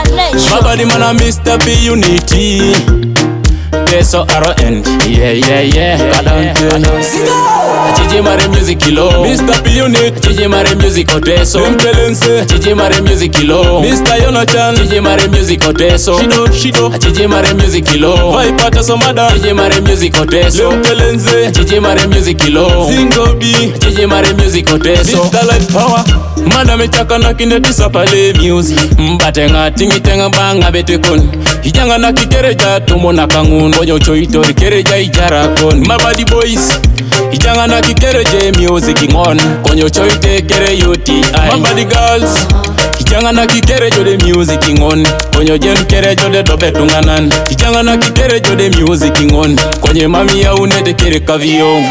My body man a Mr. P Unity. Peso R.O.N. Yeah. Gigi Mare Music Kilo Mr. P Unit Gigi Mare Music Oteso Mpelense Gigi Mare Music Kilo Mr. Yonachan Gigi Mare Music Oteso Shido Gigi Mare Music Kilo Vaipata Somada Gigi Mare Music Oteso Mpelense Gigi Mare Music Kilo Zingo B Gigi Mare Music Oteso Mr. Light Power Mada mechaka na kineti sapale music Mbatenga tingitenga banga betekon Hijanga na kikereja tumona kangun Bonyo choitori kereja ijara kon My body boys Hijanga na kikereje music ngon Konyo choite kere UTI My body girls Hijanga na kikerejo de music ngon Konyo jen kerejo de dobe tunganan Hijanga na kikerejo de music ngon Konye mami ya unete kere kavio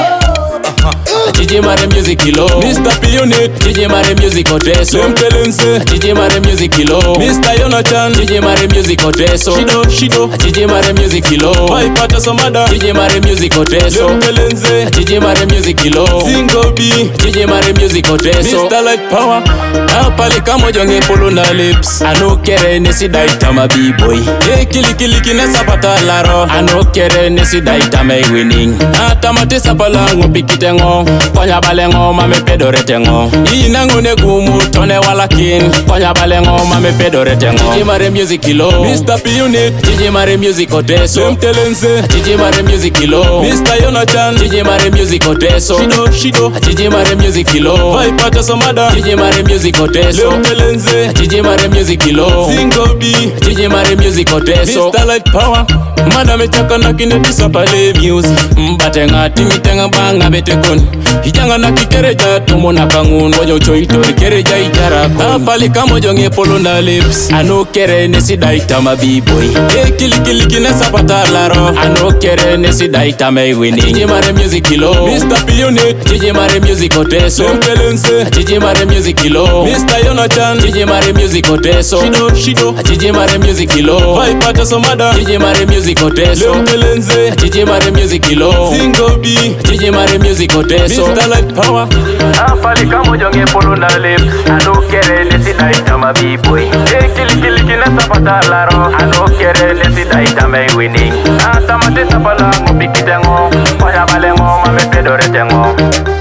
Gigi Mare Music Kilo Mr. P Unit Gigi Mare Music Oteso Mpelense Gigi Mare Music Kilo Mr. Yonachan Gigi Mare Music Oteso Shido Gigi Mare Music Kilo Vaipata Somada Gigi Mare Music Oteso Mpelense Gigi Mare Music Kilo Zingo B Gigi Mare Music Oteso Mr. Light Power Apale kamo jonge polo na lips Anokere nesi daita ma B-boy Kili kinesa pata laro Anokere nesi daita me winning Atamate sapala ngopikitengo Konya balengo mame pedoretengo Inangu negumu tone walakin Konya balengo mame pedoretengo Gigi Mare Music Kilo Mr. P Unit Gigi Mare Music Oteso Mtelense Gigi Mare Music Kilo Mr. Yonachan Gigi Mare Music Oteso Shido Gigi Mare Music Kilo Vaipata Somada Gigi Mare Music Oteso Mtelense Gigi Mare Music Kilo Zingo B Gigi Mare Music Oteso Mr. Light Power Mada mechaka na kineti sapale music Mbatenga tingitenga banga betekon Hijanga na kikereja tumona kangun Bonyo choitori kereja ijara kon Apali kamo jonge polo na lips Anokere nesi daita ma B-boy Kili kinesa pata laro Anokere nesi daita me winning Gigi Mare Music Kilo Mr. P Unit Gigi Mare Music Oteso Mpelense Gigi Mare Music Kilo Mr. Yonachan Gigi Mare Music Oteso Shido Gigi Mare Music Kilo Vaipata Somada Gigi Mare Music Oteso Mpelense Gigi Mare Music Kilo Zingo B Gigi Mare Music Oteso Mr. Light Power Apali kamo jonge polo na lips Anokere nesi daita ma B-boy Kili kinesa pata laro Anokere nesi daita me winning Atamate sapala ngopikitengo Konya balengo mame pedoretengo